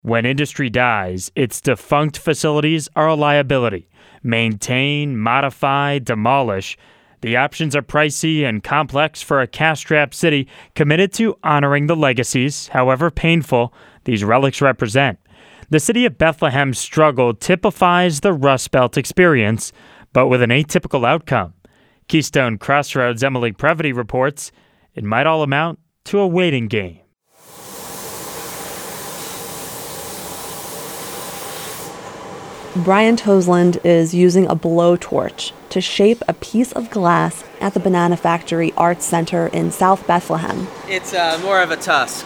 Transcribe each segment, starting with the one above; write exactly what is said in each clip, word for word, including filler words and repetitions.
When industry dies, its defunct facilities are a liability. Maintain, modify, demolish. The options are pricey and complex for a cash-strapped city committed to honoring the legacies, however painful, these relics represent. The city of Bethlehem's struggle typifies the Rust Belt experience, but with an atypical outcome. Keystone Crossroads' Emily Previty reports it might all amount to a waiting game. Brian Tosland is using a blowtorch to shape a piece of glass at the Banana Factory Arts Center in South Bethlehem. It's uh, more of a tusk,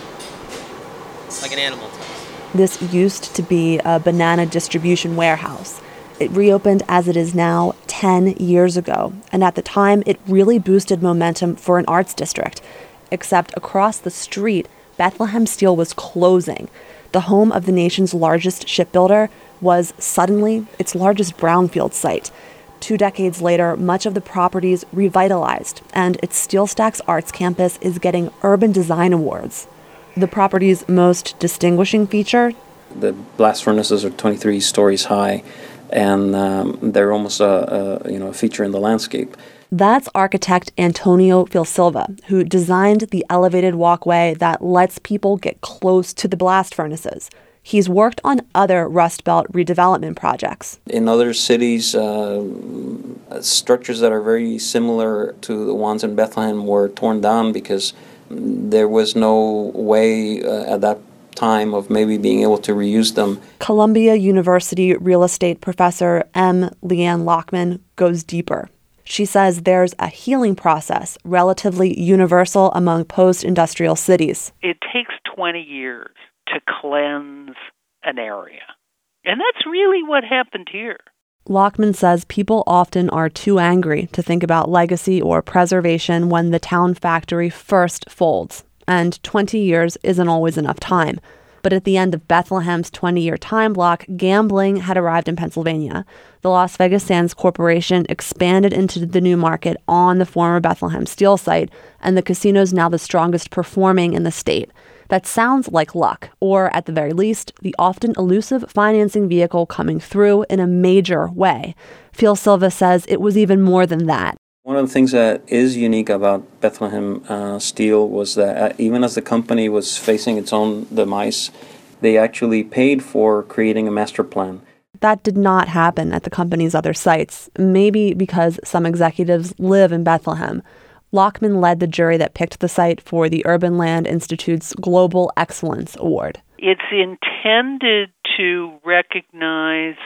like an animal tusk. This used to be a banana distribution warehouse. It reopened as it is now ten years ago, and at the time, it really boosted momentum for an arts district. Except across the street, Bethlehem Steel was closing. The home of the nation's largest shipbuilder was suddenly its largest brownfield site. Two decades later, much of the property's revitalized, and its Steel Stacks Arts campus is getting urban design awards. The property's most distinguishing feature? The blast furnaces are twenty-three stories high, and um, they're almost a, a you know a feature in the landscape. That's architect Antonio Filsilva, who designed the elevated walkway that lets people get close to the blast furnaces. He's worked on other Rust Belt redevelopment projects. In other cities, uh, structures that are very similar to the ones in Bethlehem were torn down because there was no way uh, at that time of maybe being able to reuse them. Columbia University real estate professor M. Leanne Lockman goes deeper. She says there's a healing process relatively universal among post-industrial cities. It takes twenty years to cleanse an area. And that's really what happened here. Lockman says people often are too angry to think about legacy or preservation when the town factory first folds. And twenty years isn't always enough time. But at the end of Bethlehem's twenty-year time block, gambling had arrived in Pennsylvania. The Las Vegas Sands Corporation expanded into the new market on the former Bethlehem Steel site, and the casino's now the strongest performing in the state. That sounds like luck, or at the very least, the often elusive financing vehicle coming through in a major way. Filsilva says it was even more than that. One of the things that is unique about Bethlehem uh, Steel was that uh, even as the company was facing its own demise, they actually paid for creating a master plan. That did not happen at the company's other sites, maybe because some executives live in Bethlehem. Lockman led the jury that picked the site for the Urban Land Institute's Global Excellence Award. It's intended to recognize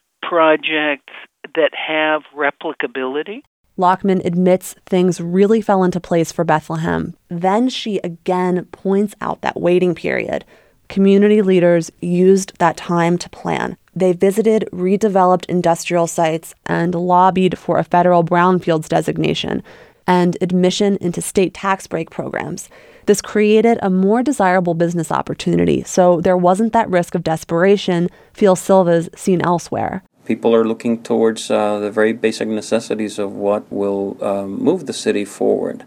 projects that have replicability. Lockman admits things really fell into place for Bethlehem. Then she again points out that waiting period. Community leaders used that time to plan. They visited redeveloped industrial sites and lobbied for a federal brownfields designation and admission into state tax break programs. This created a more desirable business opportunity, so there wasn't that risk of desperation Filsilva's seen elsewhere. People are looking towards uh, the very basic necessities of what will um, move the city forward.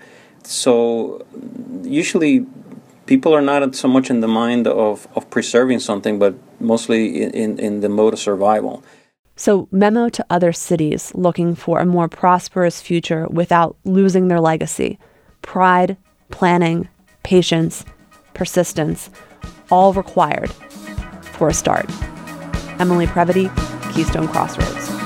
So usually people are not so much in the mind of, of preserving something, but mostly in, in, in the mode of survival. So memo to other cities looking for a more prosperous future without losing their legacy. Pride, planning, patience, persistence, all required for a start. Emily Previty, Keystone Crossroads.